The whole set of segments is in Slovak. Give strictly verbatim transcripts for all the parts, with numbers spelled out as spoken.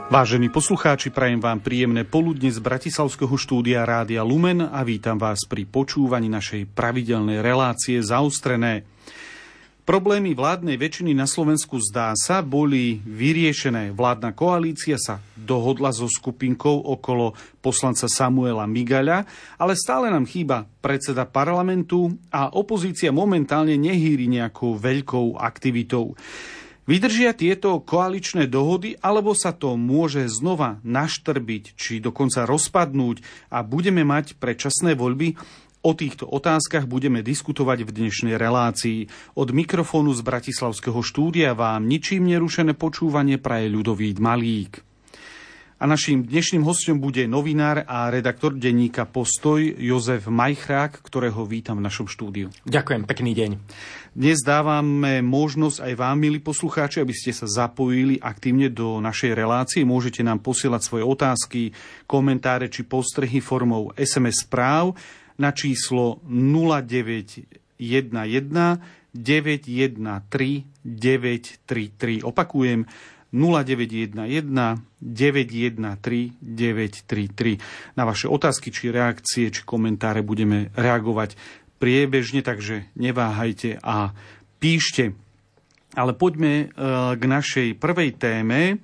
Vážení poslucháči, prajem vám príjemné poludne z bratislavského štúdia Rádia Lumen a vítam vás pri počúvaní našej pravidelnej relácie Zaostrené. Problémy vládnej väčšiny na Slovensku, zdá sa, boli vyriešené. Vládna koalícia sa dohodla so skupinkou okolo poslanca Samuela Migaľa, ale stále nám chýba predseda parlamentu a opozícia momentálne nehýri nejakou veľkou aktivitou. Vydržia tieto koaličné dohody, alebo sa to môže znova naštrbiť, či dokonca rozpadnúť a budeme mať predčasné voľby? O týchto otázkach budeme diskutovať v dnešnej relácii. Od mikrofónu z bratislavského štúdia vám ničím nerušené počúvanie praje Ľudovít Malík. A naším dnešným hosťom bude novinár a redaktor denníka Postoj Jozef Majchrák, ktorého vítam v našom štúdiu. Ďakujem, pekný deň. Dnes dávame možnosť aj vám, milí poslucháči, aby ste sa zapojili aktívne do našej relácie. Môžete nám posielať svoje otázky, komentáre či postrehy formou es em es správ na číslo nula deväť jeden jeden deväť jeden tri deväť tri tri. Opakujem, nula deväť jeden jeden deväť jeden tri deväť tri tri. Na vaše otázky, či reakcie, či komentáre budeme reagovať priebežne, takže neváhajte a píšte. Ale poďme k našej prvej téme.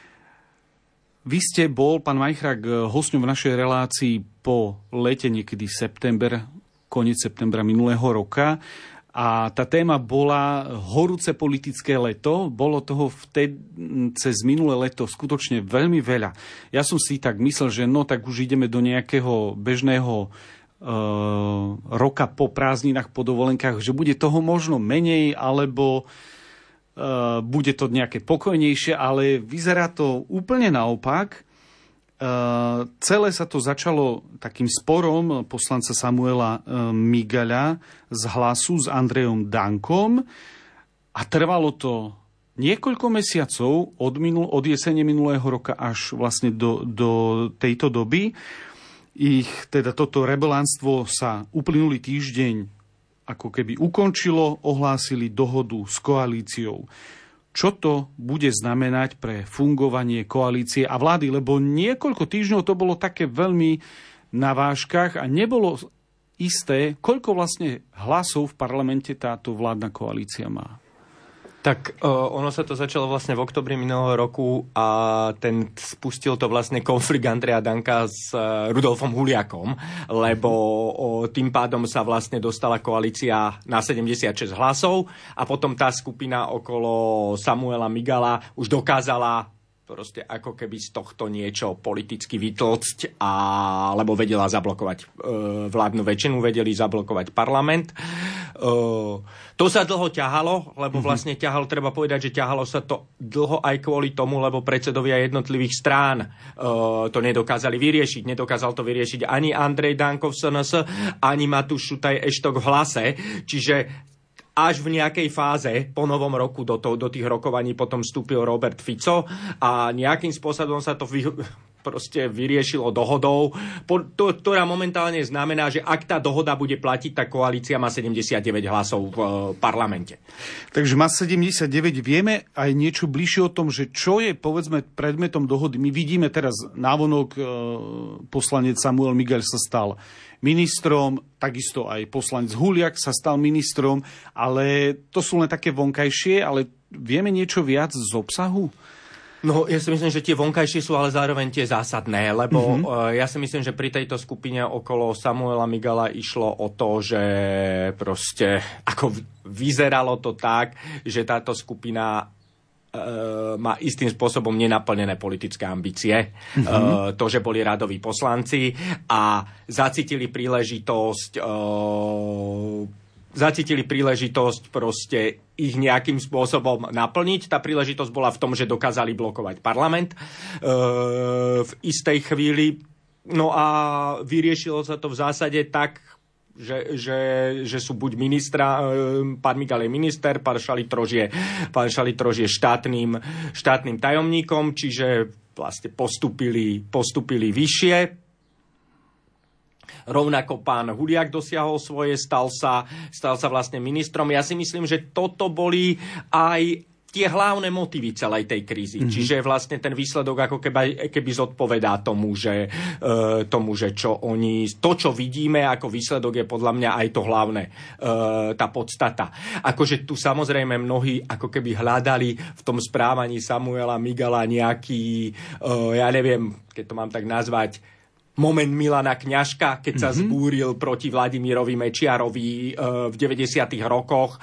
Vy ste bol, pán Majchrák, hosťom v našej relácii po lete, niekedy september, koniec septembra minulého roka. A tá téma bola horúce politické leto. Bolo toho vtedy, cez minulé leto skutočne veľmi veľa. Ja som si tak myslel, že no tak už ideme do nejakého bežného Uh, roka po prázdninách, po dovolenkách, že bude toho možno menej, alebo uh, bude to nejaké pokojnejšie, ale vyzerá to úplne naopak. Uh, celé sa to začalo takým sporom poslanca Samuela uh, Migaľa z Hlasu s Andrejom Dankom a trvalo to niekoľko mesiacov od, minul- od jesene minulého roka až vlastne do, do tejto doby. Ich, teda toto rebelánstvo sa uplynulý týždeň ako keby ukončilo, ohlásili dohodu s koalíciou. Čo to bude znamenať pre fungovanie koalície a vlády? Lebo niekoľko týždňov to bolo také veľmi na vážkach a nebolo isté, koľko vlastne hlasov v parlamente táto vládna koalícia má. Tak ono sa to začalo vlastne v oktobri minulého roku a ten spustil to vlastne konflikt Andreja Danka s Rudolfom Huliakom, lebo tým pádom sa vlastne dostala koalícia na sedemdesiatšesť hlasov a potom tá skupina okolo Samuela Migala už dokázala proste ako keby z tohto niečo politicky vytlcť, a, lebo vedela zablokovať e, vládnu väčšinu, vedeli zablokovať parlament. E, to sa dlho ťahalo, lebo vlastne ťahalo, treba povedať, že ťahalo sa to dlho aj kvôli tomu, lebo predsedovia jednotlivých strán e, to nedokázali vyriešiť. Nedokázal to vyriešiť ani Andrej Danko v es en es, ani Matúš Šutaj Eštok v Hlase. Čiže až v nejakej fáze po novom roku do, to, do tých rokovaní potom vstúpil Robert Fico a nejakým spôsobom sa to vy, proste vyriešilo dohodou, po, to, ktorá momentálne znamená, že ak tá dohoda bude platiť, tá koalícia má sedemdesiatdeväť hlasov v e, parlamente. Takže má sedemdesiatdeväť. Vieme aj niečo bližšie o tom, že čo je, povedzme, predmetom dohody. My vidíme teraz návonok e, poslanec Samuel Migaľ sa stal ministrom, takisto aj poslanec Huliak sa stal ministrom, ale to sú len také vonkajšie, ale vieme niečo viac z obsahu? No, ja si myslím, že tie vonkajšie sú ale zároveň tie zásadné, lebo mm-hmm. uh, ja si myslím, že pri tejto skupine okolo Samuela Migala išlo o to, že proste ako vyzeralo to tak, že táto skupina má istým spôsobom nenaplnené politické ambície. Mm-hmm. To, že boli radoví poslanci a zacítili príležitosť zacítili príležitosť proste ich nejakým spôsobom naplniť. Tá príležitosť bola v tom, že dokázali blokovať parlament v istej chvíli. No a vyriešilo sa to v zásade tak, Že, že, že sú buď ministra, pán Migal je minister, pán Šalitrož je, pán Šalitrož je štátnym, štátnym tajomníkom, čiže vlastne postupili, postupili vyššie. Rovnako pán Huliak dosiahol svoje, stal sa, stal sa vlastne ministrom. Ja si myslím, že toto boli aj tie hlavné motívy celej tej krízy. Mm-hmm. Čiže vlastne ten výsledok ako keby, keby zodpovedá tomu, že, e, tomu, že čo oni, to, čo vidíme ako výsledok, je podľa mňa aj to hlavné, e, tá podstata. Akože tu samozrejme mnohí ako keby hľadali v tom správaní Samuela Migala nejaký, e, ja neviem, keď to mám tak nazvať, moment Milana Kňažka, keď sa mm-hmm. zbúril proti Vladimírovi Mečiarovi e, v deväťdesiatych rokoch,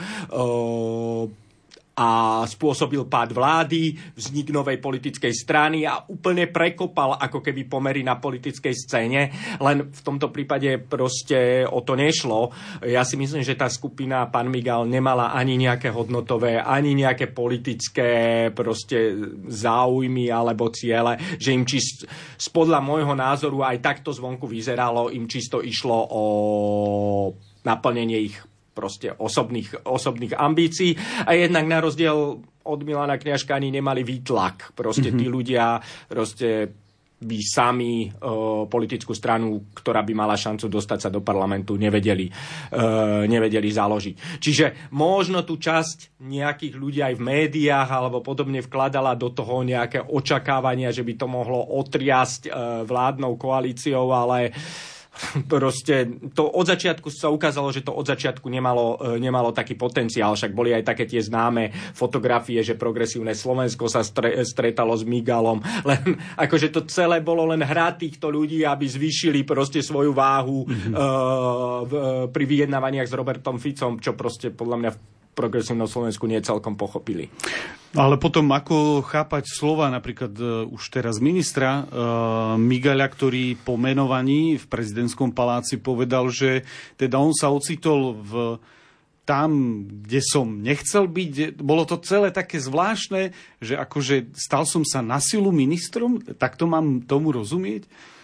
e, a spôsobil pád vlády, vznik novej politickej strany a úplne prekopal ako keby pomery na politickej scéne. Len v tomto prípade proste o to nešlo. Ja si myslím, že tá skupina pán Migal nemala ani nejaké hodnotové, ani nejaké politické proste záujmy alebo ciele, že im čisto, spodľa môjho názoru aj takto zvonku vyzeralo, im čisto išlo o naplnenie ich proste osobných, osobných ambícií a jednak na rozdiel od Milana Kňažka ani nemali výtlak. Proste mm-hmm. tí ľudia proste by sami e, politickú stranu, ktorá by mala šancu dostať sa do parlamentu, nevedeli, e, nevedeli založiť. Čiže možno tú časť nejakých ľudí aj v médiách alebo podobne vkladala do toho nejaké očakávania, že by to mohlo otriasť e, vládnou koalíciou, ale proste to od začiatku sa ukázalo, že to od začiatku nemalo, nemalo taký potenciál, však boli aj také tie známe fotografie, že progresívne Slovensko sa stre, stretalo s Migalom, len akože to celé bolo len hra týchto ľudí, aby zvýšili proste svoju váhu mm-hmm. uh, v, pri vyjednávaniach s Robertom Ficom, čo proste podľa mňa v progresívnom Slovensku nie celkom pochopili. Ale potom ako chápať slova napríklad uh, už teraz ministra uh, Migaľa, ktorý po menovaní v prezidentskom paláci povedal, že teda on sa ocitol v tam, kde som nechcel byť. Bolo to celé také zvláštne, že akože stal som sa na silu ministrom, tak to mám tomu rozumieť?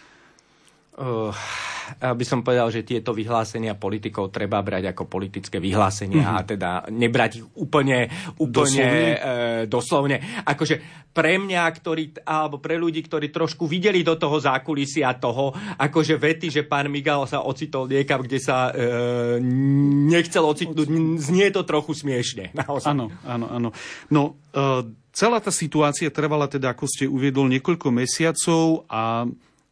Uh, by som povedal, že tieto vyhlásenia politikov treba brať ako politické vyhlásenia mm-hmm. a teda nebrať ich úplne, úplne doslovne. E, doslovne. Akože pre mňa, ktorý, alebo pre ľudí, ktorí trošku videli do toho zákulisia toho, akože vety, že pán Migal sa ocitol niekam, kde sa e, nechcel ocitnúť, znie to trochu smiešne. Áno, áno, áno. No, e, celá tá situácia trvala teda, ako ste uviedol, niekoľko mesiacov a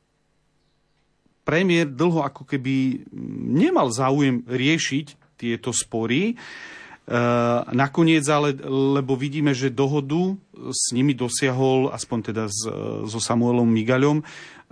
premiér dlho ako keby nemal záujem riešiť tieto spory. E, nakoniec ale, lebo vidíme, že dohodu s nimi dosiahol, aspoň teda s, so Samuelom Migaľom e,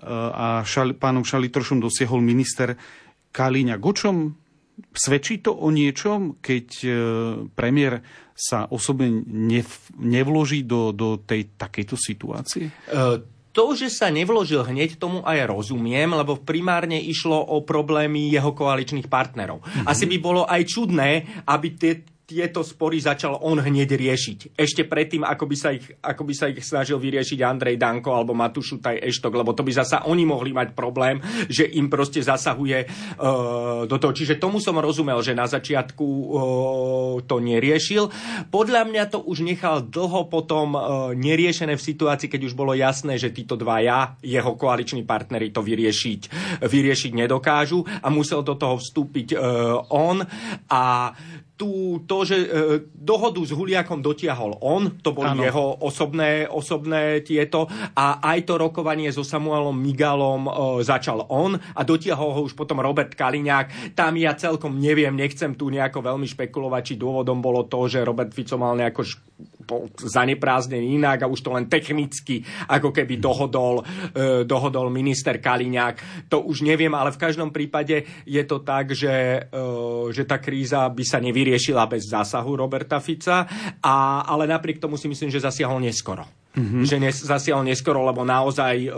a šal, pánom Šalitrošom dosiahol minister Kaliňák. O čom svedčí to o niečom, keď e, premiér sa osobne nev, nevloží do, do tej takejto situácie? Uh... To, že sa nevložil hneď, tomu aj rozumiem, lebo primárne išlo o problémy jeho koaličných partnerov. Mm-hmm. Asi by bolo aj čudné, aby tie, tieto spory začal on hneď riešiť. Ešte predtým, ako by sa ich, ako by sa ich snažil vyriešiť Andrej Danko alebo Matúš Šutaj Eštok, lebo to by zasa oni mohli mať problém, že im proste zasahuje uh, do toho. Čiže tomu som rozumel, že na začiatku uh, to neriešil. Podľa mňa to už nechal dlho potom uh, neriešené v situácii, keď už bolo jasné, že títo dvaja, jeho koaliční partneri to vyriešiť, vyriešiť nedokážu a musel do toho vstúpiť uh, on a Tu, to, že e, dohodu s Huliakom dotiahol on, to boli ano. jeho osobné, osobné tieto a aj to rokovanie so Samuelom Migalom e, začal on a dotiahol ho už potom Robert Kaliňák. Tam ja celkom neviem, nechcem tu nejako veľmi špekulovať, či dôvodom bolo to, že Robert Fico mal nejako š- zanepráznený inak a už to len technicky ako keby dohodol, e, dohodol minister Kaliňák. To už neviem, ale v každom prípade je to tak, že, e, že tá kríza by sa nevyriešila bez zásahu Roberta Fica, a, ale napriek tomu si myslím, že zasiahol neskoro. Mm-hmm. Že nes, zasiahol neskoro, lebo naozaj e,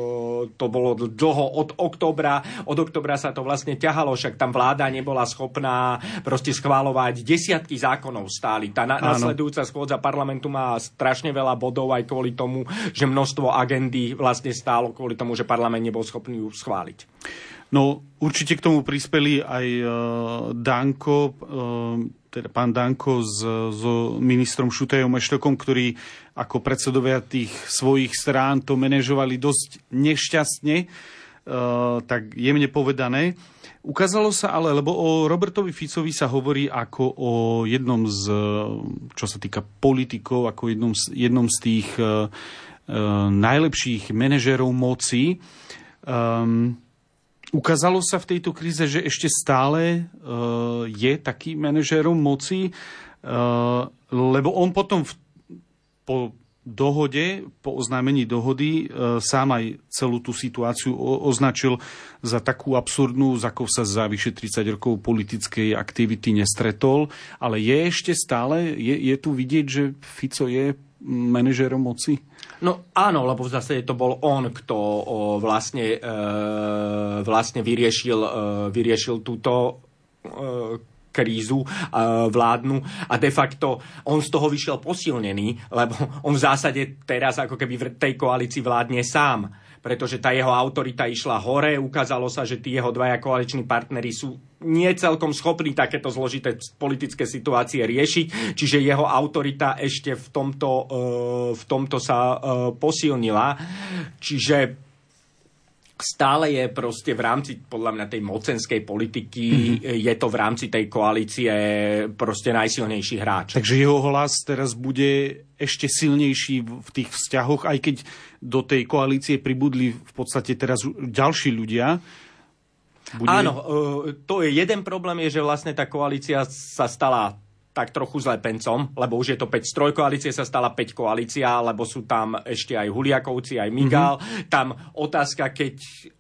to bolo dlho od októbra. Od októbra sa to vlastne ťahalo, však tam vláda nebola schopná proste schváľovať. Desiatky zákonov stáli. Tá na, nasledujúca schôdza parlamentu má strašne veľa bodov aj kvôli tomu, že množstvo agendy vlastne stálo kvôli tomu, že parlament nebol schopný ju schváliť. No, určite k tomu prispeli aj uh, Danko, uh, teda pán Danko s, so ministrom Šutajom Eštokom, ktorí ako predsedovia tých svojich strán to manažovali dosť nešťastne. tak jemne povedané. Ukázalo sa ale, lebo o Robertovi Ficovi sa hovorí ako o jednom z, čo sa týka politikov, ako jednom z, jednom z tých uh, najlepších manažérov moci. Um, ukázalo sa v tejto kríze, že ešte stále uh, je taký manažérom moci, uh, lebo on potom v, po dohode, po oznámení dohody, e, sám aj celú tú situáciu o, označil za takú absurdnú, za akou sa za vyše tridsať rokov politickej aktivity nestretol. Ale je ešte stále, je, je tu vidieť, že Fico je manažérom moci? No áno, lebo zase to bol on, kto o, vlastne, e, vlastne vyriešil, e, vyriešil túto e, krízu vládnu a de facto on z toho vyšiel posilnený, lebo on v zásade teraz ako keby v tej koalícii vládne sám, pretože tá jeho autorita išla hore, ukázalo sa, že tí jeho dvaja koaliční partneri sú nie celkom schopní takéto zložité politické situácie riešiť, čiže jeho autorita ešte v tomto, v tomto sa posilnila. Čiže stále je proste v rámci, podľa mňa, tej mocenskej politiky, mm-hmm. je to v rámci tej koalície proste najsilnejší hráč. Takže jeho hlas teraz bude ešte silnejší v tých vzťahoch, aj keď do tej koalície pribudli v podstate teraz ďalší ľudia. Bude... Áno, to je jeden problém, je, že vlastne tá koalícia sa stala tak trochu zlepencom, lebo už je to päť z trojkoalície, sa stala päť koalícia, lebo sú tam ešte aj Huliakovci, aj Migal. Mm-hmm. Tam otázka, keď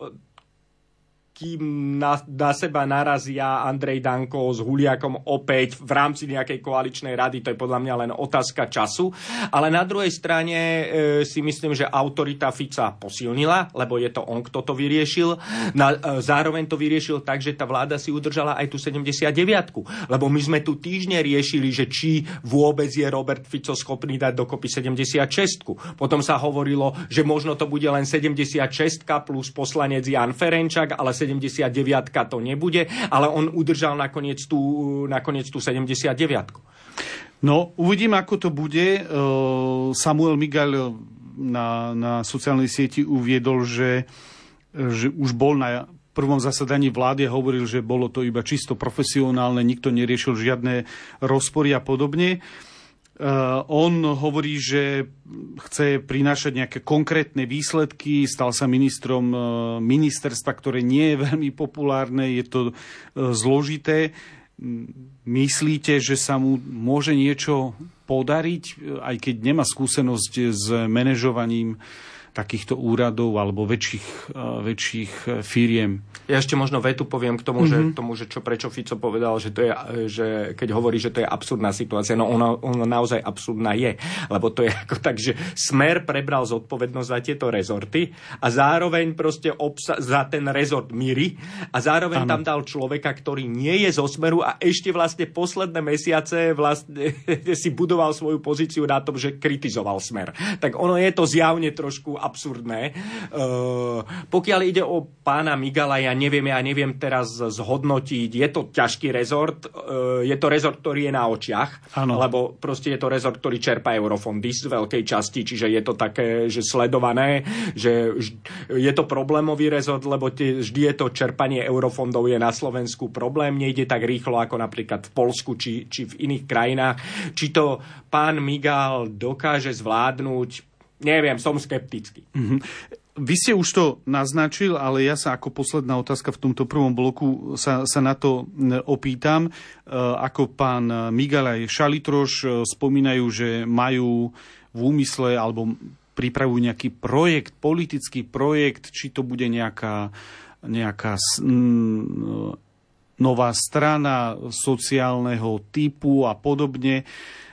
kým na, na seba narazia Andrej Danko s Huliakom opäť v rámci nejakej koaličnej rady, to je podľa mňa len otázka času. Ale na druhej strane e, si myslím, že autorita Fica posilnila, lebo je to on, kto to vyriešil. Na, e, zároveň to vyriešil tak, že tá vláda si udržala aj tú sedemdesiatdeviatku. Lebo my sme tu týždne riešili, že či vôbec je Robert Fico schopný dať dokopy sedemdesiatšesť. Potom sa hovorilo, že možno to bude len sedemdesiatšesť plus poslanec Jan Ferenčak, ale sedemdesiatdeviatka to nebude, ale on udržal nakoniec tú, nakoniec tú sedemdesiatdeviatku. No, uvidím, ako to bude. Samuel Migal na, na sociálnej sieti uviedol, že, že už bol na prvom zasadaní vlády a hovoril, že bolo to iba čisto profesionálne, nikto neriešil žiadne rozpory a podobne. Uh, on hovorí, že chce prinášať nejaké konkrétne výsledky, stal sa ministrom uh, ministerstva, ktoré nie je veľmi populárne, je to uh, zložité. Myslíte, že sa mu môže niečo podariť, aj keď nemá skúsenosť s manažovaním takýchto úradov alebo väčších, uh, väčších firiem? Ja ešte možno vetu poviem k tomu, mm-hmm. že, tomu že čo prečo Fico povedal, že, to je, že keď hovorí, že to je absurdná situácia, no ona, ona naozaj absurdná je, lebo to je ako tak, že Smer prebral zodpovednosť za tieto rezorty a zároveň proste obsa- za ten rezort Miry a zároveň ano. Tam dal človeka, ktorý nie je zo Smeru a ešte vlastne posledné mesiace vlastne si budoval svoju pozíciu na tom, že kritizoval Smer. Tak ono je to zjavne trošku absurdné. Uh, pokiaľ ide o pána Migala, ja neviem, ja neviem teraz zhodnotiť, je to ťažký rezort, uh, je to rezort, ktorý je na očiach, ano. Lebo proste je to rezort, ktorý čerpá eurofondy z veľkej časti, čiže je to také, že sledované, že je to problémový rezort, lebo tie, vždy je to čerpanie eurofondov je na Slovensku problém, nejde tak rýchlo ako napríklad v Poľsku či, či v iných krajinách. Či to pán Migal dokáže zvládnuť, neviem, som skeptický. Mm-hmm. Vy ste už to naznačil, ale ja sa ako posledná otázka v tomto prvom bloku sa, sa na to opýtam. Ako pán Migal aj Šalitroš spomínajú, že majú v úmysle alebo pripravujú nejaký projekt, politický projekt, či to bude nejaká, nejaká nová strana sociálneho typu a podobne.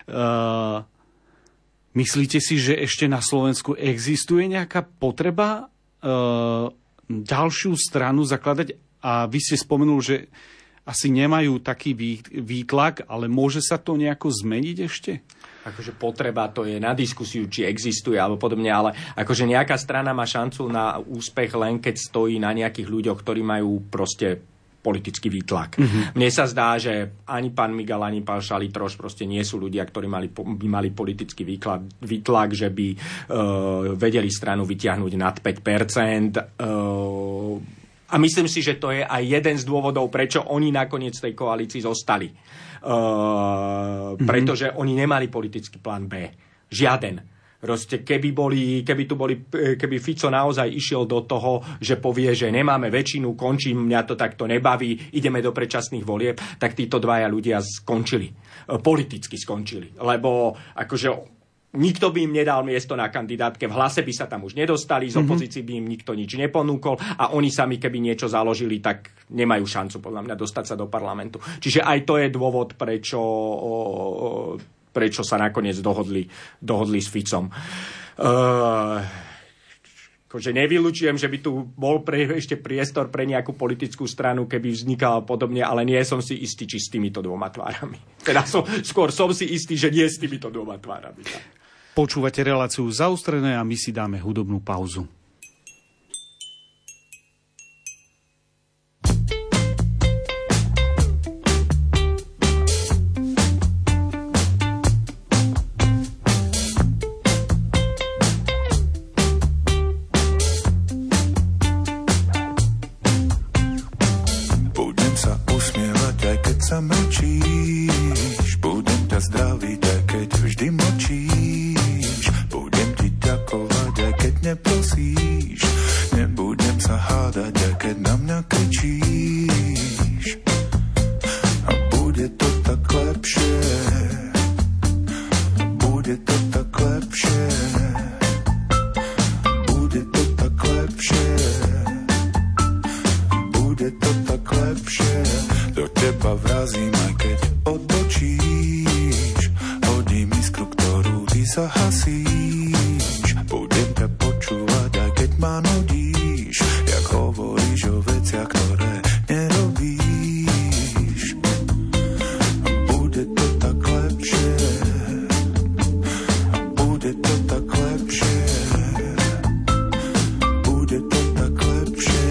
Myslíte si, že ešte na Slovensku existuje nejaká potreba e, ďalšiu stranu zakladať? A vy ste spomenul, že asi nemajú taký výtlak, ale môže sa to nejako zmeniť ešte? Akože potreba, to je na diskusiu, či existuje alebo podobne, ale akože nejaká strana má šancu na úspech len keď stojí na nejakých ľuďoch, ktorí majú proste politický výtlak. Mm-hmm. Mne sa zdá, že ani pán Migal, ani pán Šalitroš proste nie sú ľudia, ktorí mali, by mali politický výtlak, výtlak že by uh, vedeli stranu vytiahnuť nad päť percent. Uh, A myslím si, že to je aj jeden z dôvodov, prečo oni nakoniec v tej koalícii zostali. Uh, mm-hmm. Pretože oni nemali politický plán B. Žiaden. Proste, keby, boli, keby, tu boli, keby Fico naozaj išiel do toho, že povie, že nemáme väčšinu, končím, mňa to takto nebaví, ideme do predčasných volieb, tak títo dvaja ľudia skončili. Politicky skončili. Lebo akože nikto by im nedal miesto na kandidátke, v Hlase by sa tam už nedostali, z opozícii by im nikto nič neponúkol a oni sami, keby niečo založili, tak nemajú šancu, podľa mňa, dostať sa do parlamentu. Čiže aj to je dôvod, prečo, prečo sa nakoniec dohodli, dohodli s Ficom. Uh, akože nevylučujem, že by tu bol pre, ešte priestor pre nejakú politickú stranu, keby vznikala podobne, ale nie som si istý, či s týmito dvoma tvárami. Teda som, skôr som si istý, že nie s týmito dvoma tvárami. Počúvate reláciu Zaostrené a my si dáme hudobnú pauzu. Budem sa usmievať, aj keď sa mlčíš. Budem ťa zdraviť, aj keď vždy mlčíš. Budem ti ďakovať, aj keď neprosíš. Nebudem sa hádať, aj keď na mňa kričíš. A bude to tak lepšie. Bude to tak lepšie. Bude to tak lepšie. Bude to tak lepšie. Do teba vrazím, aj keď odbočíš. Hodím iskru, ktorú ty zahasíš. Budem ťa počúvať, aj keď ma nudíš. Jak hovoríš o veciach, ktoré nerobíš. Bude to tak lepšie. Bude to tak lepšie. Bude to tak lepšie.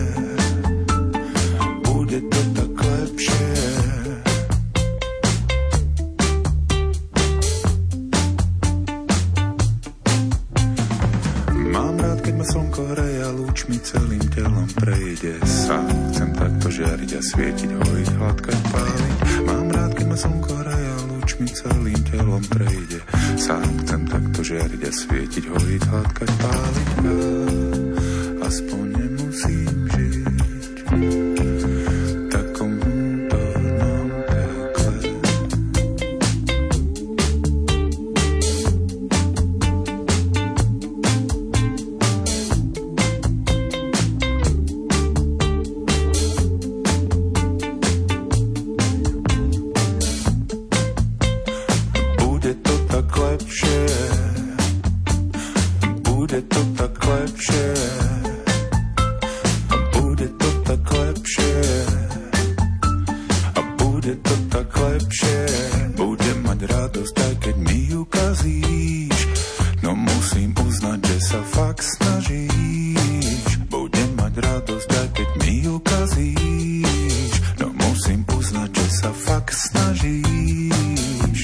Bude to tak lepšie. Mám rád, keď ma slnko hreje a lúčmi celým telom prejde sa. Chcem takto žiariť a svietiť, hojiť, hladkať, páliť. Mám rád, keď ma slnko hreje a lúčmi celým telom prejde sa. Chcem takto žiariť a svietiť, hojiť, hladkať, páliť. A aspoň nemusím žiť v takom vnútornom pekle. Bude to tak lepšie. Bude to tak lepšie. Bude to tak lepšie. A bude to tak lepšie. Budem mať radosť, aj keď mi ju kazíš. No musím uznať, že sa fakt snažíš. Budem mať radosť, aj keď mi ju kazíš. No musím uznať, že sa fakt snažíš.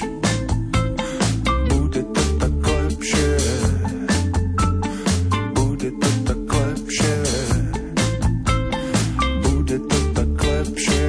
Bude to tak lepšie. Bude to tak lepšie. Bude to tak lepšie.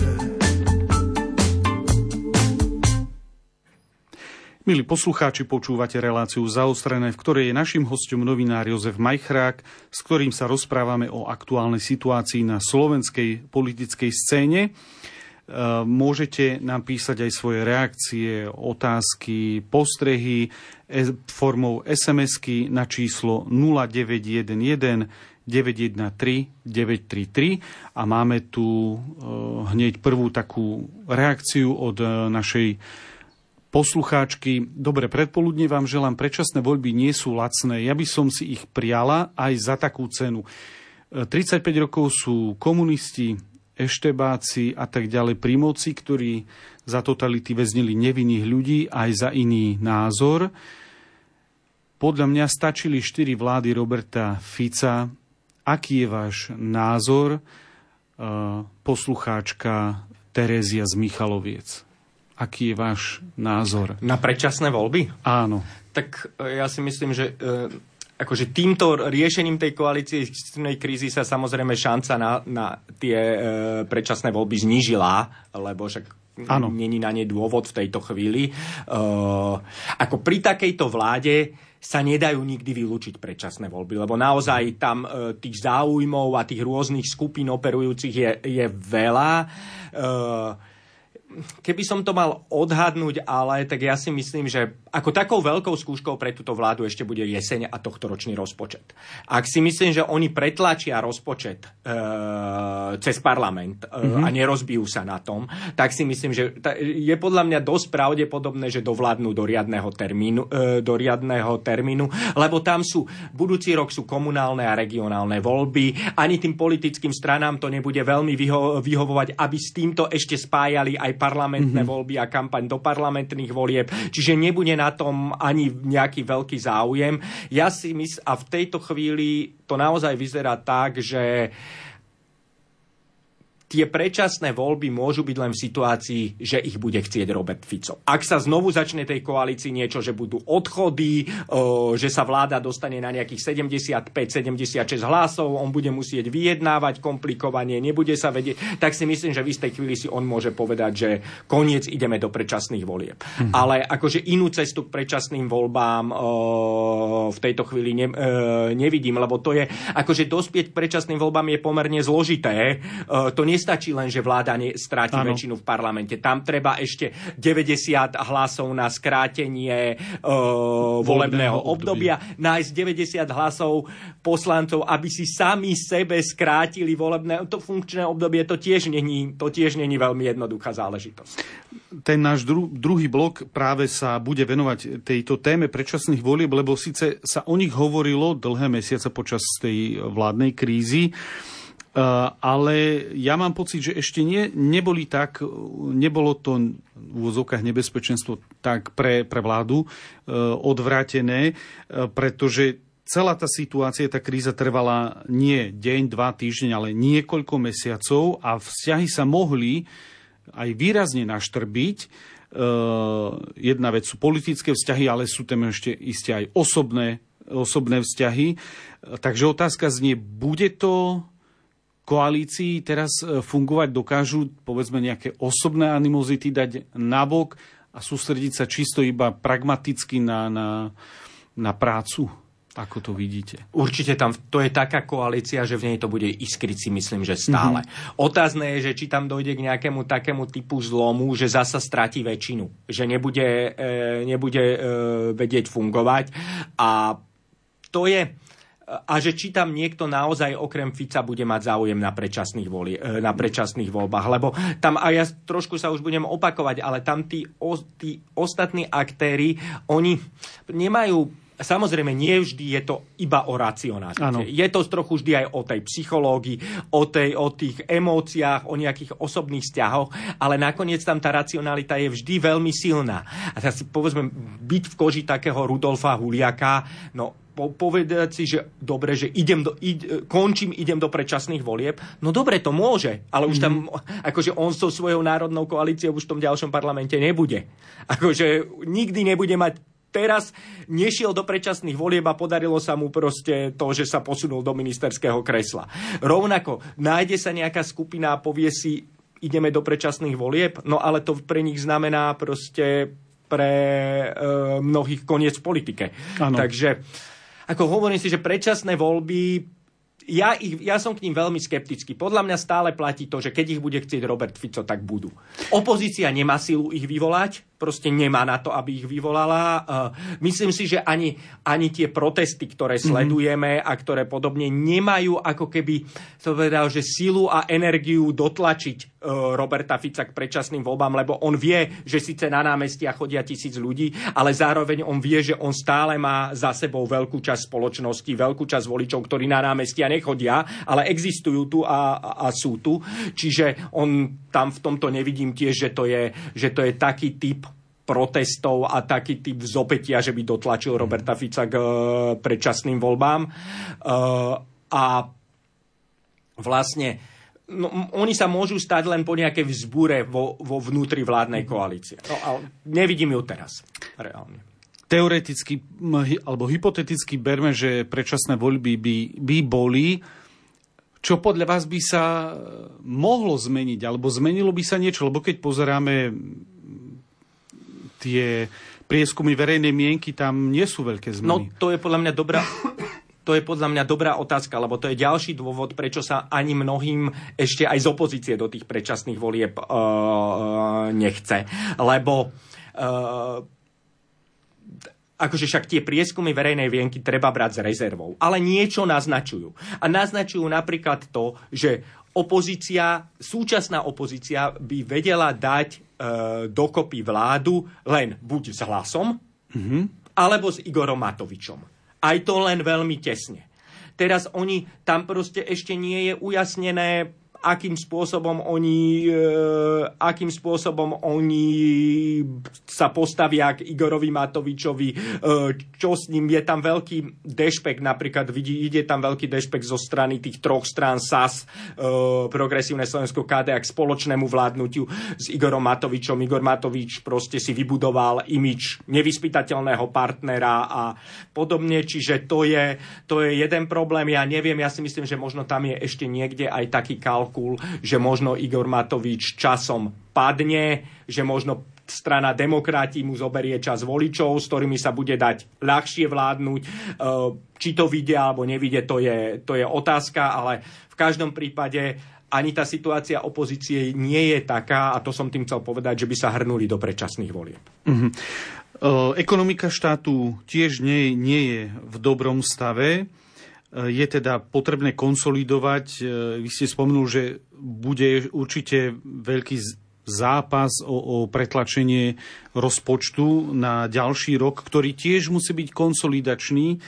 Milí poslucháči, počúvate reláciu Zaostrené, v ktorej je naším hosťom novinár Jozef Majchrák, s ktorým sa rozprávame o aktuálnej situácii na slovenskej politickej scéne. Môžete nám písať aj svoje reakcie, otázky, postrehy formou es em esky na číslo nula deväť jeden jeden deväť jeden tri deväť tri tri a máme tu hneď prvú takú reakciu od našej poslucháčky. Dobre predpoludne vám želám, predčasné voľby nie sú lacné. Ja by som si ich prijala aj za takú cenu. tridsaťpäť rokov sú komunisti, eštebáci a tak ďalej pri moci, ktorí za totality väznili nevinných ľudí aj za iný názor. Podľa mňa stačili štyri vlády Roberta Fica. Aký je váš názor, poslucháčka Terézia z Michaloviec? Aký je váš názor? Na predčasné voľby? Áno. Tak ja si myslím, že akože týmto riešením tej koalícinej krízy sa samozrejme šanca na, na tie e, predčasné voľby znížila, lebo však Áno. není na ne dôvod v tejto chvíli. E, ako pri takejto vláde sa nedajú nikdy vylúčiť predčasné voľby, lebo naozaj tam e, tých záujmov a tých rôznych skupín operujúcich je, je veľa. E, Keby som to mal odhadnúť, ale tak ja si myslím, že ako takou veľkou skúškou pre túto vládu ešte bude jeseň a tohtoročný rozpočet. Ak si myslím, že oni pretlačia rozpočet e, cez parlament e, mm-hmm. a nerozbijú sa na tom, tak si myslím, že ta, je podľa mňa dosť pravdepodobné, že dovládnu do riadneho termínu, e, do riadneho termínu, lebo tam sú, budúci rok sú komunálne a regionálne voľby, ani tým politickým stranám to nebude veľmi vyho- vyhovovať, aby s týmto ešte spájali aj parlamentné mm-hmm. voľby a kampaň do parlamentných volieb, čiže nebude na tom ani nejaký veľký záujem. Ja si myslím, a v tejto chvíli to naozaj vyzerá tak, že tie predčasné voľby môžu byť len v situácii, že ich bude chcieť Robert Fico. Ak sa znovu začne tej koalícii niečo, že budú odchody, že sa vláda dostane na nejakých sedemdesiatpäť sedemdesiatšesť hlasov, on bude musieť vyjednávať komplikovanie, nebude sa vedieť, tak si myslím, že v istej chvíli si on môže povedať, že koniec, ideme do predčasných volieb. Mhm. Ale akože inú cestu k predčasným voľbám v tejto chvíli ne, nevidím, lebo to je, akože dospieť k predčasným voľbám je pomerne zložité. To nie Nestačí len, že vláda stráti ano. väčšinu v parlamente. Tam treba ešte deväťdesiat hlasov na skrátenie e, volebného obdobia. Nájsť deväťdesiat hlasov poslancov, aby si sami sebe skrátili volebné to funkčné obdobie. To tiež není, to tiež není veľmi jednoduchá záležitosť. Ten náš dru, druhý blok práve sa bude venovať tejto téme predčasných volieb, lebo síce sa o nich hovorilo dlhé mesiace počas tej vládnej krízy, Uh, ale ja mám pocit, že ešte nie, neboli tak, nebolo to v úvodzovkách nebezpečenstvo tak pre, pre vládu uh, odvrátené, uh, pretože celá tá situácia, tá kríza trvala nie deň, dva, týždeň, ale niekoľko mesiacov a vzťahy sa mohli aj výrazne naštrbiť. Uh, jedna vec sú politické vzťahy, ale sú tam ešte isté aj osobné, osobné vzťahy. Uh, takže otázka znie, bude to koalícii teraz fungovať, dokážu povedzme nejaké osobné animozity dať nabok a sústrediť sa čisto iba pragmaticky na, na, na prácu? Ako to vidíte? Určite tam to je taká koalícia, že v nej to bude iskriť, si myslím, že stále. Mm-hmm. Otázne je, že či tam dojde k nejakému takému typu zlomu, že zasa stratí väčšinu. Že nebude, e, nebude e, vedieť fungovať. A to je... A že či tam niekto naozaj okrem Fica bude mať záujem na predčasných, voli, na predčasných voľbách. Lebo tam, a ja trošku sa už budem opakovať, ale tam tí, o, tí ostatní aktéri, oni nemajú... Samozrejme, nie vždy je to iba o racionalite. Je to trochu vždy aj o tej psychológii, o, tej, o tých emóciách, o nejakých osobných vzťahoch, ale nakoniec tam tá racionalita je vždy veľmi silná. A tak si povedzme, byť v koži takého Rudolfa Huliaka, no povedať si, že dobre, že idem do, id, končím, idem do predčasných volieb. No dobre, to môže, ale už tam, mm-hmm. akože on so svojou národnou koalíciou už v tom ďalšom parlamente nebude. Akože nikdy nebude mať. Teraz nešiel do predčasných volieb a podarilo sa mu proste to, že sa posunul do ministerského kresla. Rovnako nájde sa nejaká skupina a povie si, ideme do predčasných volieb, no ale to pre nich znamená proste pre e, mnohých koniec v politike. Ano. Takže ako hovorím si, že predčasné voľby, ja, ich, ja som k ním veľmi skeptický. Podľa mňa stále platí to, že keď ich bude chcieť Robert Fico, tak budú. Opozícia nemá silu ich vyvolať, proste nemá na to, aby ich vyvolala. Myslím si, že ani, ani tie protesty, ktoré sledujeme a ktoré podobne, nemajú ako keby, som povedal, že silu a energiu dotlačiť Roberta Fica k predčasným voľbám, lebo on vie, že síce na námestia chodia tisíc ľudí, ale zároveň on vie, že on stále má za sebou veľkú časť spoločnosti, veľkú časť voličov, ktorí na námestia nechodia, ale existujú tu a, a, a sú tu. Čiže on tam v tomto nevidím tiež, že to je, že to je taký typ protestov a taký typ zopätia, že by dotlačil Roberta Fica k predčasným voľbám. A vlastne no, oni sa môžu stať len po nejakej vzbúre vo, vo vnútri vládnej koalície. No a nevidím ju teraz reálne. teoreticky alebo hypoteticky berme, že predčasné voľby by, by boli. Čo podľa vás by sa mohlo zmeniť? Alebo zmenilo by sa niečo? Lebo keď pozeráme tie prieskumy verejnej mienky, tam nie sú veľké zmeny. No, to je podľa mňa dobrá... To je podľa mňa dobrá otázka, lebo to je ďalší dôvod, prečo sa ani mnohým ešte aj z opozície do tých predčasných volieb uh, nechce. Lebo uh, akože však tie prieskumy verejnej mienky treba brať s rezervou. Ale niečo naznačujú. A naznačujú napríklad to, že opozícia, súčasná opozícia by vedela dať uh, dokopy vládu len buď s Hlasom, mm-hmm. alebo s Igorom Matovičom. Aj to len veľmi tesne. Teraz oni, tam proste ešte nie je ujasnené, akým spôsobom oni, e, akým spôsobom oni sa postavia k Igorovi Matovičovi, e, čo s ním. Je tam veľký dešpekt, napríklad vidí, ide tam veľký dešpekt zo strany tých troch strán es a es, e, Progresívne Slovensko, ká dé á, k spoločnému vládnutiu s Igorom Matovičom. Igor Matovič proste si vybudoval imič nevyspytateľného partnera a podobne, čiže to je, to je jeden problém. Ja neviem, ja si myslím, že možno tam je ešte niekde aj taký kalkul, že možno Igor Matovič časom padne, že možno strana Demokrati mu zoberie čas voličov, s ktorými sa bude dať ľahšie vládnuť. Či to vidia alebo nevidie, to je, to je otázka, ale v každom prípade ani tá situácia opozície nie je taká, a to som tým chcel povedať, že by sa hrnuli do predčasných volieb. Mm-hmm. Ekonomika štátu tiež nie, nie je v dobrom stave. Je teda potrebné konsolidovať. Vy ste spomenuli, že bude určite veľký zápas o, o pretlačenie rozpočtu na ďalší rok, ktorý tiež musí byť konsolidačný.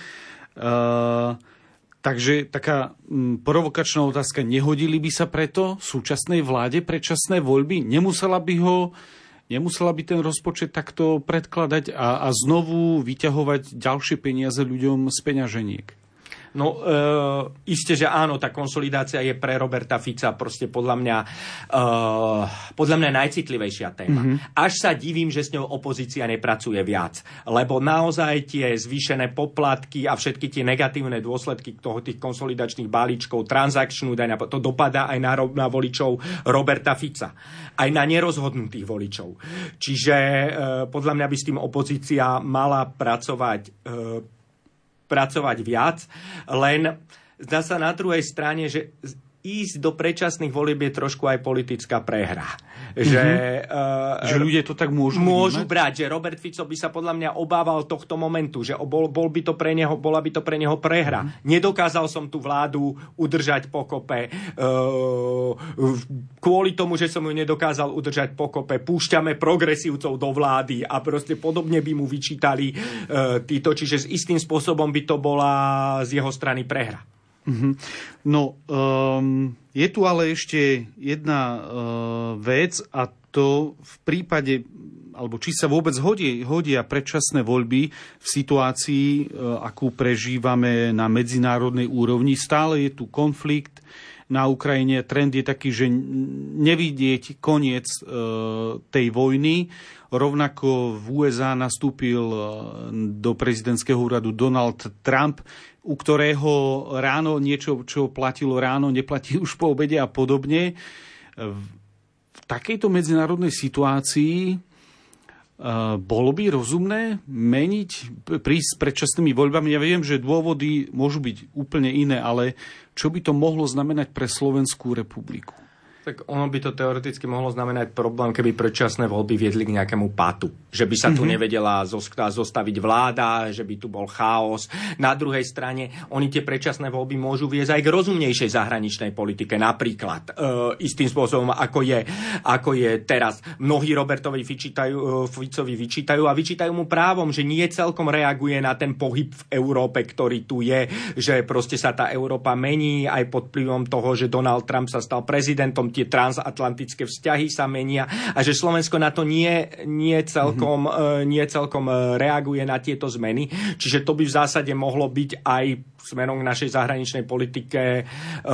Uh, takže taká m, provokačná otázka, nehodili by sa preto súčasnej vláde predčasné voľby? Nemusela by ho Nemusela by ten rozpočet takto predkladať a, a znovu vyťahovať ďalšie peniaze ľuďom z peňaženiek? No, e, isté, že áno, tá konsolidácia je pre Roberta Fica proste podľa mňa e, podľa mňa najcitlivejšia téma. Mm-hmm. Až sa divím, že s ňou opozícia nepracuje viac. Lebo naozaj tie zvýšené poplatky a všetky tie negatívne dôsledky toho, tých konsolidačných balíčkov, transakčnú daň, to dopadá aj na, na voličov Roberta Fica. Aj na nerozhodnutých voličov. Čiže e, podľa mňa by s tým opozícia mala pracovať e, pracovať viac, len zdá sa na druhej strane, že ísť do predčasných volieb je trošku aj politická prehra. Že, mm-hmm. uh, že ľudia to tak môžu Môžu vnímať? Brať, že Robert Fico by sa podľa mňa obával tohto momentu, že bol, bol by to pre neho, bola by to pre neho prehra. Mm-hmm. Nedokázal som tú vládu udržať pokope. Uh, kvôli tomu, že som ju nedokázal udržať pokope, púšťame progresívcov do vlády a proste podobne by mu vyčítali uh, títo. Čiže s istým spôsobom by to bola z jeho strany prehra. No, um, je tu ale ešte jedna uh, vec a to v prípade, alebo či sa vôbec hodí, hodia predčasné voľby v situácii, uh, akú prežívame na medzinárodnej úrovni. Stále je tu konflikt na Ukrajine. Trend je taký, že nevidieť koniec uh, tej vojny. Rovnako v ú es á nastúpil uh, do prezidentského úradu Donald Trump, u ktorého ráno niečo, čo platilo ráno, neplatí už po obede a podobne. V takejto medzinárodnej situácii bolo by rozumné meniť, prísť s predčasnými voľbami? Ja viem, že dôvody môžu byť úplne iné, ale čo by to mohlo znamenať pre Slovenskú republiku? Tak ono by to teoreticky mohlo znamenať problém, keby predčasné voľby viedli k nejakému pátu. Že by sa tu mm-hmm. nevedela zostaviť vláda, že by tu bol chaos. Na druhej strane, oni tie predčasné voľby môžu viesť aj k rozumnejšej zahraničnej politike. Napríklad, e, istým spôsobom, ako je, ako je teraz. Mnohí Robertovi vyčítajú, Ficovi vyčítajú a vyčítajú mu právom, že nie celkom reaguje na ten pohyb v Európe, ktorý tu je, že proste sa tá Európa mení aj pod vplyvom toho, že Donald Trump sa stal prezidentom, tie transatlantické vzťahy sa menia a že Slovensko na to nie, nie, celkom, mm-hmm. nie celkom reaguje na tieto zmeny. Čiže to by v zásade mohlo byť aj smerom k našej zahraničnej politike e,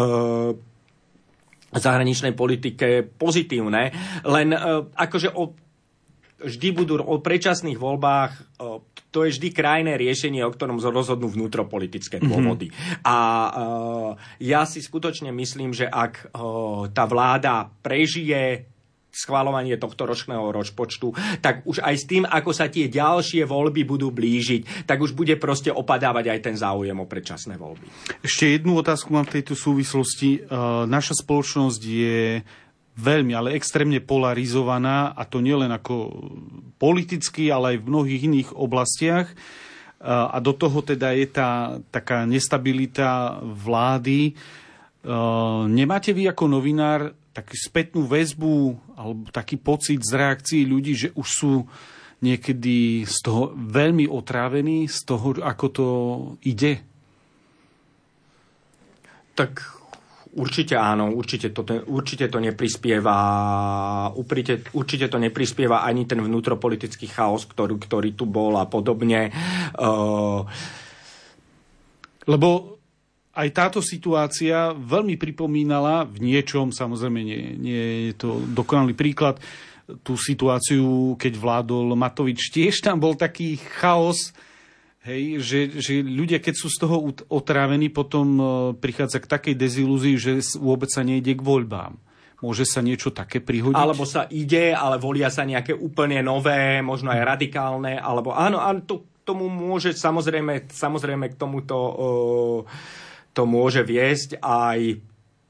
zahraničnej politike pozitívne. Len e, akože o, vždy budú o predčasných voľbách e, to je vždy krajné riešenie, o ktorom rozhodnú vnútropolitické dôvody. Mm-hmm. A uh, ja si skutočne myslím, že ak uh, tá vláda prežije schvaľovanie tohto ročného rozpočtu, tak už aj s tým, ako sa tie ďalšie voľby budú blížiť, tak už bude proste opadávať aj ten záujem o predčasné voľby. Ešte jednu otázku mám v tejto súvislosti. Uh, naša spoločnosť je veľmi, ale extrémne polarizovaná, a to nielen ako politicky, ale aj v mnohých iných oblastiach. A do toho teda je tá taká nestabilita vlády. Nemáte vy ako novinár takú spätnú väzbu alebo taký pocit z reakcií ľudí, že už sú niekedy z toho veľmi otrávení, z toho, ako to ide? Tak určite áno, určite to, určite to neprispieva, určite, určite to neprispieva ani ten vnútropolitický chaos, ktorý, ktorý tu bol a podobne. Uh... Lebo aj táto situácia veľmi pripomínala v niečom, samozrejme nie, nie je to dokonalý príklad, tú situáciu, keď vládol Matovič, tiež tam bol taký chaos. Hej, že, že ľudia, keď sú z toho otrávení, potom prichádza k takej dezilúzii, že vôbec sa nejde k voľbám. Môže sa niečo také prihodiť? Alebo sa ide, ale volia sa nejaké úplne nové, možno aj radikálne, alebo áno, áno to, tomu môže samozrejme, samozrejme k tomuto uh, to môže viesť aj.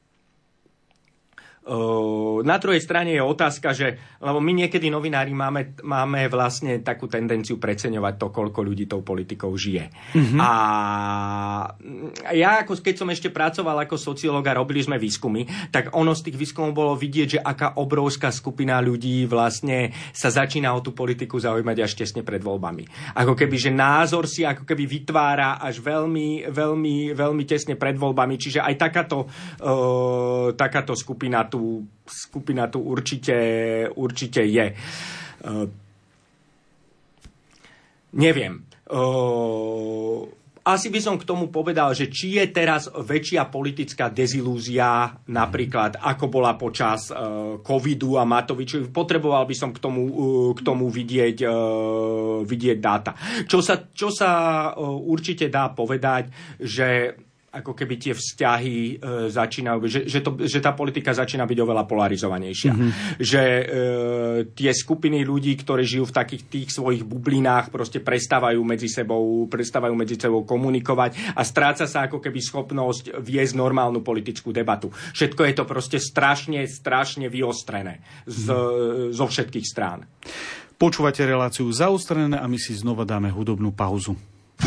Na druhej strane je otázka, že lebo my niekedy novinári máme, máme vlastne takú tendenciu preceňovať to, koľko ľudí tou politikou žije. Mm-hmm. A ja, ako keď som ešte pracoval ako sociológ a robili sme výskumy, tak ono z tých výskumov bolo vidieť, že aká obrovská skupina ľudí vlastne sa začína o tú politiku zaujímať až tesne pred voľbami. Ako keby, že názor si ako keby vytvára až veľmi, veľmi, veľmi tesne pred voľbami. Čiže aj takáto, uh, takáto skupina tu, skupina tu určite, určite je. Uh, neviem. Uh, asi by som k tomu povedal, že či je teraz väčšia politická dezilúzia, napríklad ako bola počas uh, covidu a Matovičovi, potreboval by som k tomu, uh, k tomu vidieť, uh, vidieť dáta. Čo sa, čo sa uh, určite dá povedať, že ako keby tie vzťahy e, začínajú, že, že, to, že tá politika začína byť oveľa polarizovanejšia. Mm-hmm. Že e, tie skupiny ľudí, ktorí žijú v takých tých svojich bublinách, proste prestávajú medzi sebou, prestávajú medzi sebou komunikovať a stráca sa ako keby schopnosť viesť normálnu politickú debatu. Všetko je to proste strašne, strašne vyostrené z, mm-hmm. zo všetkých strán. Počúvate reláciu Zaostrené a my si znova dáme hudobnú pauzu.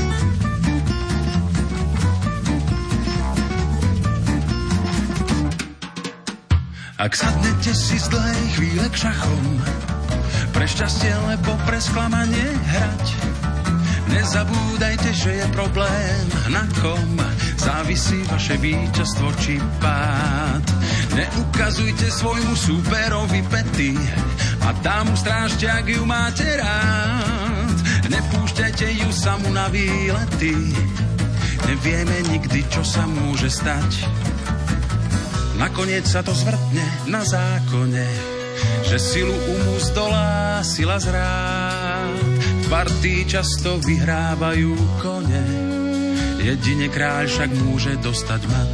Ak sadnete si z dlhej chvíle k šachom, pre šťastie, lebo pre sklamanie hrať, nezabúdajte, že je problém, na kom závisí vaše víťazstvo či pád. Neukazujte svojmu súperovi pety a dámu strážte, ak ju máte rád. Nepúšťajte ju samu na výlety, nevieme nikdy, čo sa môže stať. Nakoniec sa to zvrtne na zákone, že silu umu zdolá sila zrád. Tvrdí často vyhrávajú kone, jedine kráľ však môže dostať mat.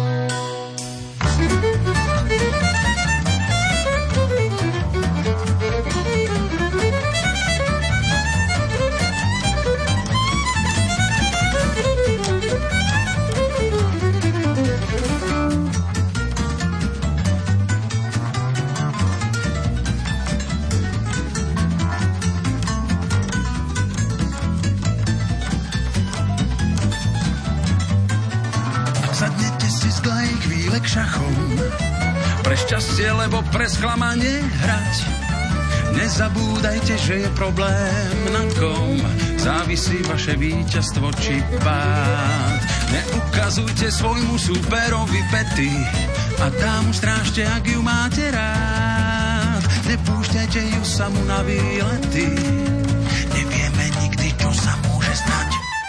Lebo pre sklamanie hrať. Nezabúdajte, že je problém, na kom závisí vaše víťazstvo či pád. Neukazujte svojmu súperovi pety a dámu strážte, ak ju máte rád. Nepúšťajte ju samu na výlety, nevieme nikdy, čo sa môže stať.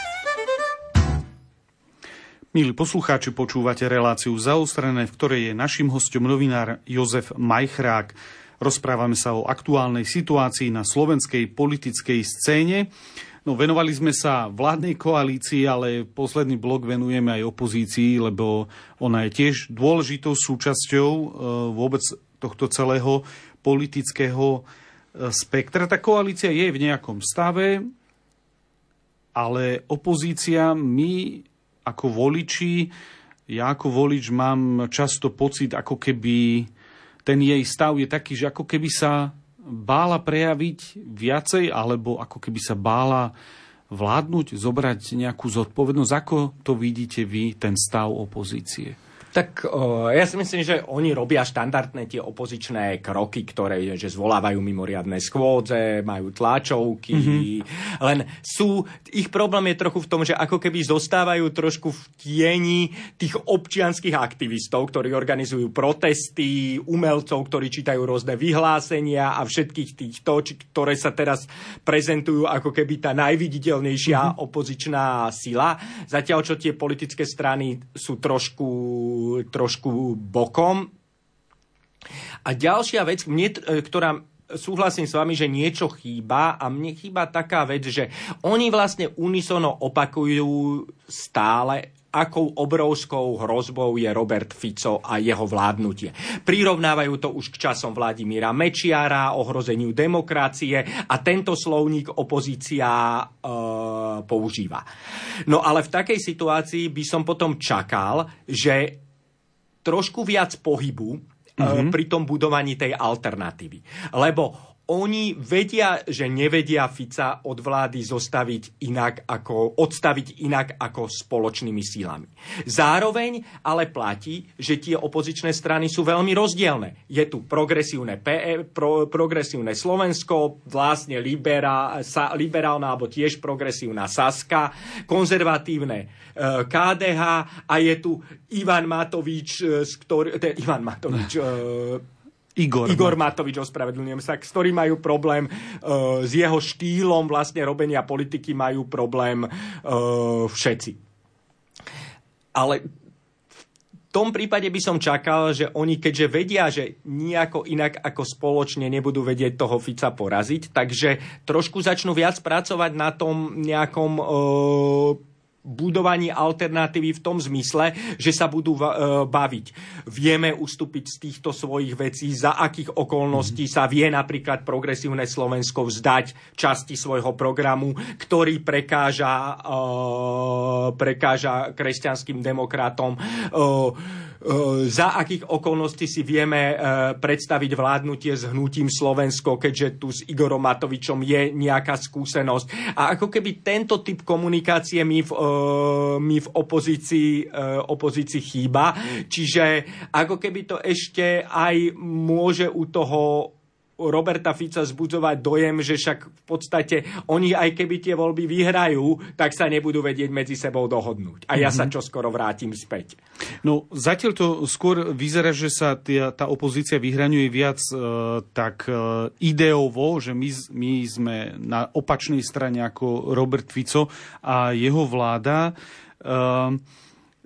Milí poslucháči, počúvate reláciu Zaostrené, v ktorej je naším hosťom novinár Jozef Majchrák. Rozprávame sa o aktuálnej situácii na slovenskej politickej scéne. No, venovali sme sa vládnej koalícii, ale posledný blok venujeme aj opozícii, lebo ona je tiež dôležitou súčasťou e, vôbec tohto celého politického e, spektra. Tá koalícia je v nejakom stave, ale opozícia, my ako voliči, ja ako volič mám často pocit, ako keby ten jej stav je taký, že ako keby sa bála prejaviť viacej, alebo ako keby sa bála vládnuť, zobrať nejakú zodpovednosť. Ako to vidíte vy, ten stav opozície? Tak o, ja si myslím, že oni robia štandardné tie opozičné kroky, ktoré že zvolávajú mimoriadne schôdze, majú tlačovky, mm-hmm. len sú, ich problém je trochu v tom, že ako keby zostávajú trošku v tieni tých občianskych aktivistov, ktorí organizujú protesty, umelcov, ktorí čítajú rôzne vyhlásenia a všetkých týchto, ktoré sa teraz prezentujú ako keby tá najviditeľnejšia mm-hmm. opozičná sila. Zatiaľ, čo tie politické strany sú trošku trošku bokom. A ďalšia vec, mne, ktorá súhlasím s vami, že niečo chýba a mne chýba taká vec, že oni vlastne unisono opakujú stále, akou obrovskou hrozbou je Robert Fico a jeho vládnutie. Prirovnávajú to už k časom Vladimíra Mečiara, ohrozeniu demokracie a tento slovník opozícia e, používa. No ale v takej situácii by som potom čakal, že trošku viac pohybu mm-hmm. pri tom budovaní tej alternatívy. Lebo oni vedia, že nevedia Fica od vlády zostaviť inak ako, odstaviť inak ako spoločnými sílami. Zároveň ale platí, že tie opozičné strany sú veľmi rozdielne. Je tu progresívne pé é, pro, progresívne Slovensko, vlastne libera, sa, liberálna alebo tiež progresívna Saska, konzervatívne e, ká dé há a je tu Ivan Matovič, z ktorý, teda Ivan Matovič e, Igor, Igor Matovič, ospravedlňujem sa, s ktorým majú problém, uh, s jeho štýlom vlastne robenia politiky majú problém uh, všetci. Ale v tom prípade by som čakal, že oni, keďže vedia, že nejako inak ako spoločne nebudú vedieť toho Fica poraziť, takže trošku začnú viac pracovať na tom nejakom uh, budovaní alternatívy v tom zmysle, že sa budú baviť. Vieme ustúpiť z týchto svojich vecí, za akých okolností sa vie napríklad progresívne Slovensko vzdať časti svojho programu, ktorý prekáža, uh, prekáža kresťanským demokratom. Uh, za akých okolností si vieme predstaviť vládnutie s hnutím Slovensko, keďže tu s Igorom Matovičom je nejaká skúsenosť. A ako keby tento typ komunikácie mi v, mi v opozícii, opozícii chýba. Čiže ako keby to ešte aj môže u toho Roberta Fica zbudzovať dojem, že však v podstate oni aj keby tie voľby vyhrajú, tak sa nebudú vedieť medzi sebou dohodnúť. A ja mm-hmm. sa čoskoro vrátim späť. No zatiaľ to skôr vyzerá, že sa tia, tá opozícia vyhraňuje viac e, tak e, ideovo, že my, my sme na opačnej strane ako Robert Fico a jeho vláda. E,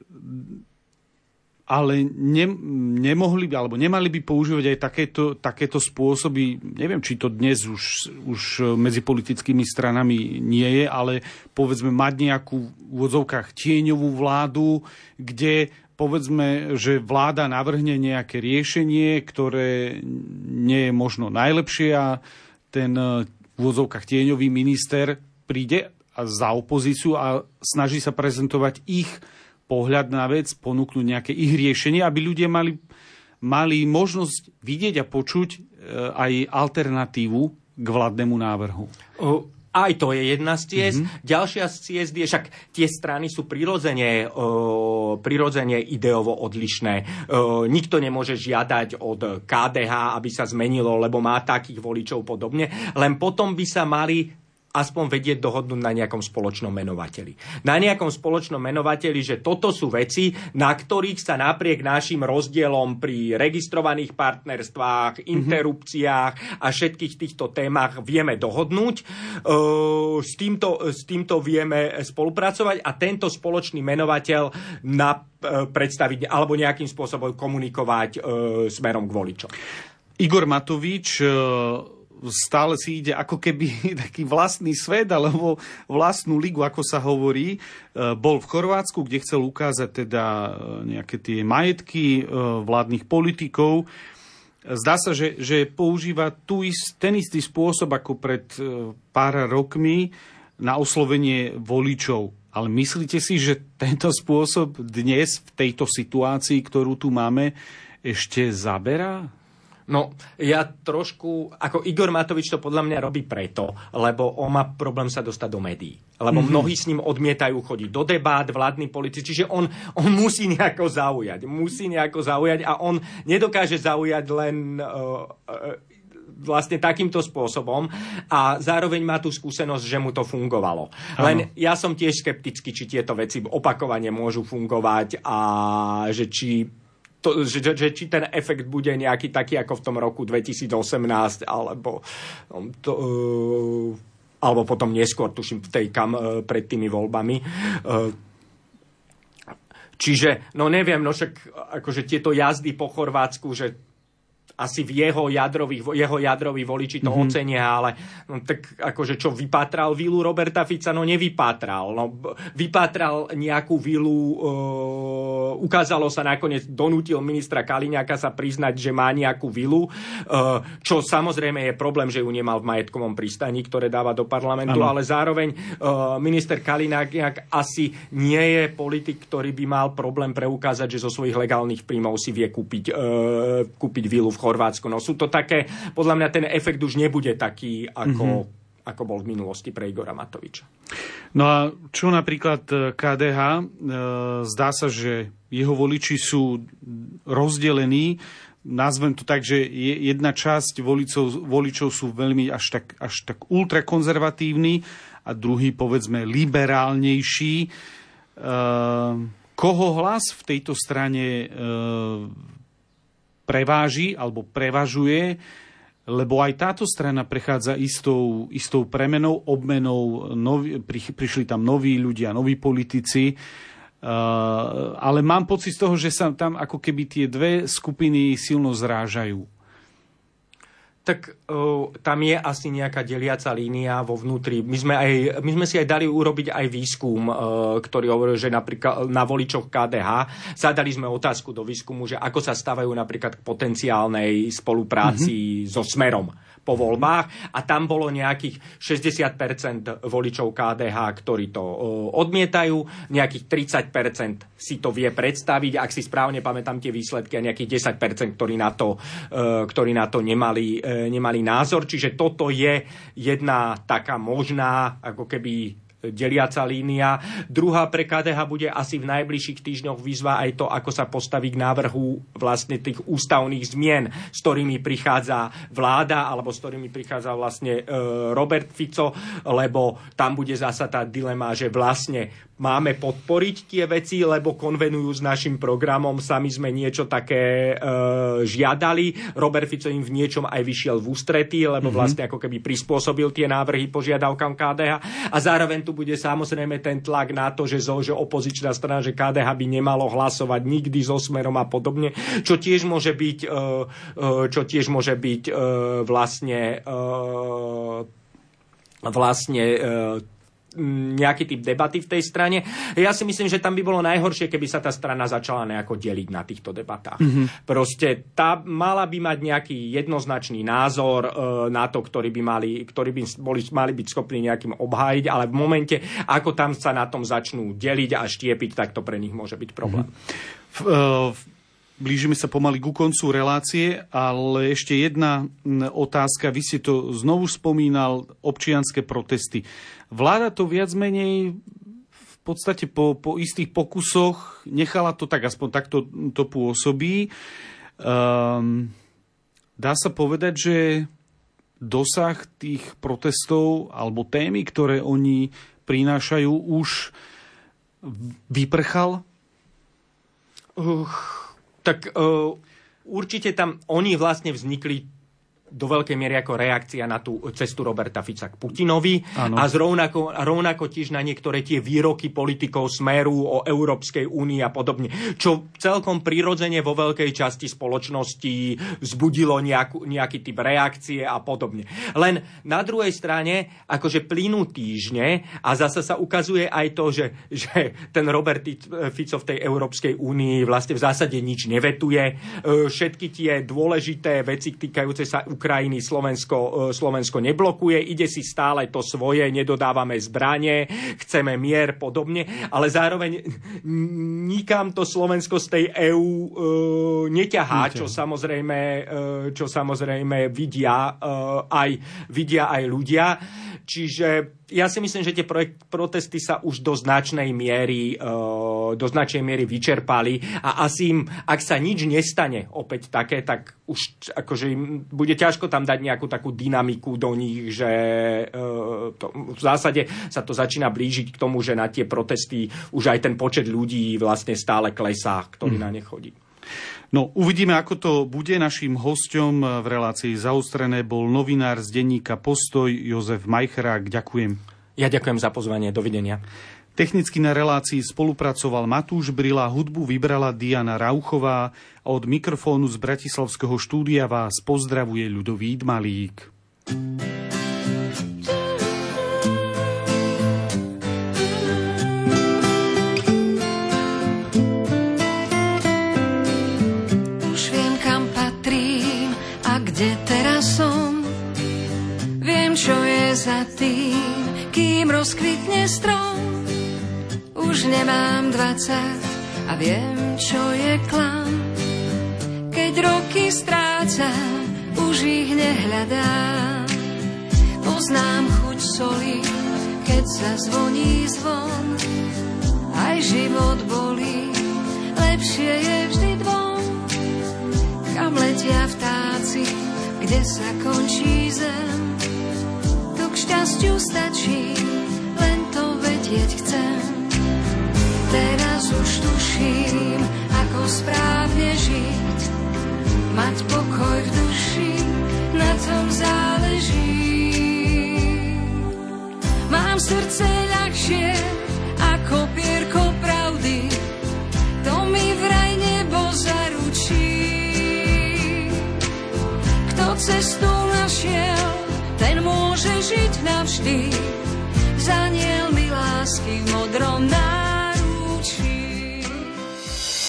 ale ne, nemohli by, alebo nemali by používať aj takéto, takéto spôsoby. Neviem, či to dnes už, už medzi politickými stranami nie je, ale povedzme mať nejakú v úvodzovkách tieňovú vládu, kde povedzme, že vláda navrhne nejaké riešenie, ktoré nie je možno najlepšie a ten v úvodzovkách tieňový minister príde za opozíciu a snaží sa prezentovať ich pohľad na vec, ponúknuť nejaké ich riešenie, aby ľudia mali, mali možnosť vidieť a počuť aj alternatívu k vládnemu návrhu. Uh. Aj to je jedna z ciest. Mm-hmm. Ďalšia z ciest je, však tie strany sú prirodzene, uh, prirodzene ideovo odlišné. Uh, nikto nemôže žiadať od ká dé há, aby sa zmenilo, lebo má takých voličov podobne. Len potom by sa mali aspoň vedieť dohodnúť na nejakom spoločnom menovateli. Na nejakom spoločnom menovateli, že toto sú veci, na ktorých sa napriek našim rozdielom pri registrovaných partnerstvách, interrupciách a všetkých týchto témach vieme dohodnúť. S týmto, s týmto vieme spolupracovať a tento spoločný menovateľ na, predstaviť alebo nejakým spôsobom komunikovať smerom k voličom. Igor Matovič stále si ide ako keby taký vlastný svet alebo vlastnú ligu, ako sa hovorí. Bol v Chorvátsku, kde chcel ukázať teda nejaké tie majetky vládnych politikov. Zdá sa, že, že používa tu ist, ten istý spôsob ako pred pár rokmi na oslovenie voličov. Ale myslíte si, že tento spôsob dnes v tejto situácii, ktorú tu máme, ešte zaberá? No, ja trošku, ako Igor Matovič to podľa mňa robí preto, lebo on má problém sa dostať do médií. Lebo mm-hmm. mnohí s ním odmietajú chodiť do debát, vládni politici, čiže on, on musí nejako zaujať. Musí nejako zaujať a on nedokáže zaujať len uh, uh, vlastne takýmto spôsobom a zároveň má tú skúsenosť, že mu to fungovalo. Ano. Len ja som tiež skeptický, či tieto veci opakovane môžu fungovať a že či To, že, že či ten efekt bude nejaký taký ako v tom roku dvetisícosemnásť alebo, to, uh, alebo potom neskôr, tuším, v tej kam uh, pred tými voľbami. Uh, čiže, no neviem, no však akože tieto jazdy po Chorvátsku, že asi v jeho jadrových, jeho jadroví voliči to mm-hmm. ocenia, ale no, tak akože čo, vypátral vilu Roberta Fica? No nevypátral. No, vypátral nejakú vilu, e, ukázalo sa nakoniec, donútil ministra Kaliňáka sa priznať, že má nejakú vilu, e, čo samozrejme je problém, že ju nemal v majetkovom pristaní, ktoré dáva do parlamentu, ano. Ale zároveň e, minister Kaliňák asi nie je politik, ktorý by mal problém preukázať, že zo svojich legálnych príjmov si vie kúpiť, e, kúpiť vilu v Chorvátsku. No sú to také, podľa mňa ten efekt už nebude taký, ako, mm-hmm. ako bol v minulosti pre Igora Matoviča. No a čo napríklad ká dé há? Zdá sa, že jeho voliči sú rozdelení. Nazvem to tak, že jedna časť voličov, voličov sú veľmi až tak, až tak ultrakonzervatívni a druhý, povedzme, liberálnejší. Koho hlas v tejto strane preváži alebo prevažuje, lebo aj táto strana prechádza istou, istou premenou, obmenou, noví, pri, prišli tam noví ľudia, noví politici, uh, ale mám pocit z toho, že sa tam ako keby tie dve skupiny silno zrážajú. Tak uh, tam je asi nejaká deliaca línia vo vnútri. My sme, aj, my sme si aj dali urobiť aj výskum, uh, ktorý hovoril, že napríklad na voličoch ká dé há zadali sme otázku do výskumu, že ako sa stavajú napríklad k potenciálnej spolupráci mm-hmm. so Smerom po voľbách a tam bolo nejakých šesťdesiat percent voličov ká dé há, ktorí to uh, odmietajú, nejakých tridsať percent si to vie predstaviť, ak si správne pamätám tie výsledky, a nejakých desať percent, ktorí na to, uh, ktorí na to nemali, uh, nemali názor. Čiže toto je jedna taká možná, ako keby deliaca línia. Druhá pre ká dé há bude asi v najbližších týždňoch výzva aj to, ako sa postaví k návrhu vlastne tých ústavných zmien, s ktorými prichádza vláda, alebo s ktorými prichádza vlastne e, Robert Fico, lebo tam bude zasa tá dilema, že vlastne máme podporiť tie veci, lebo konvenujú s našim programom, sami sme niečo také e, žiadali. Robert Fico im v niečom aj vyšiel v ústretí, lebo mm-hmm. vlastne ako keby prispôsobil tie návrhy požiadavkám ká dé há. A zároveň tu bude samozrejme ten tlak na to, že, zo, že opozičná strana, že ká dé há by nemalo hlasovať nikdy so Smerom a podobne, čo tiež môže byť, e, e, čo tiež môže byť e, vlastne e, vlastne e, nejaký typ debaty v tej strane. Ja si myslím, že tam by bolo najhoršie, keby sa tá strana začala nejako deliť na týchto debatách. Mm-hmm. Proste tá mala by mať nejaký jednoznačný názor e, na to, ktorý by, mali, ktorý by boli, mali byť schopní nejakým obhájiť, ale v momente, ako tam sa na tom začnú deliť a štiepiť, tak to pre nich môže byť problém. Mm-hmm. V, uh... Blížime sa pomaly ku koncu relácie, ale ešte jedna otázka. Vy ste to znovu spomínal, občianske protesty. Vláda to viac menej v podstate po, po istých pokusoch nechala to tak, aspoň takto to pôsobí. Um, dá sa povedať, že dosah tých protestov alebo témy, ktoré oni prinášajú, už vyprchal? Uh. Tak uh, určite tam oni vlastne vznikli do veľkej miery ako reakcia na tú cestu Roberta Fica k Putinovi ano. a rovnako, rovnako tiež na niektoré tie výroky politikov Smeru o Európskej únii a podobne, čo celkom prirodzene vo veľkej časti spoločnosti vzbudilo nejakú, nejaký typ reakcie a podobne. Len na druhej strane, akože plynú týždne a zasa sa ukazuje aj to, že, že ten Robert Fico v tej Európskej únii vlastne v zásade nič nevetuje. Všetky tie dôležité veci týkajúce sa Ukrajiny Slovensko, Slovensko neblokuje, ide si stále to svoje, nedodávame zbranie, chceme mier, podobne, ale zároveň nikam to Slovensko z tej EÚ e, neťahá, čo samozrejme, e, čo samozrejme vidia, e, aj, vidia aj ľudia. Čiže ja si myslím, že tie protesty sa už do značnej miery, do značnej miery vyčerpali a asi im, ak sa nič nestane opäť také, tak už akože im bude ťažko tam dať nejakú takú dynamiku do nich, že to, v zásade sa to začína blížiť k tomu, že na tie protesty už aj ten počet ľudí vlastne stále klesá, ktorý mm. na ne chodí. No, uvidíme, ako to bude. Naším hosťom v relácii Zaostrené bol novinár z denníka Postoj Jozef Majchrák. Ďakujem. Ja ďakujem za pozvanie. Dovidenia. Technicky na relácii spolupracoval Matúš Brila, hudbu vybrala Diana Rauchová a od mikrofónu z bratislavského štúdia vás pozdravuje Ľudovít Malík. Kde teraz som, viem, čo je za tým, kým rozkvitne strom. Už nemám dvadsať a viem, čo je klam. Keď roky strácam, už ich nehľadám. Poznám chuť soli, keď zazvoní zvon. Aj život bolí, lepšie je vždy dvom. Kam letia vtáci, kde sa končí zem. To k šťastiu stačí, len to vedieť chcem. Teraz už tuším, ako správne žiť. Mať pokoj v duši, na tom záleží. Mám srdce ľahšie, ako pierko pravdy. To mi vraj nebo zaručí. Cestu našiel, ten môže žiť navždy. Zaniel mi lásky v modrom náručí.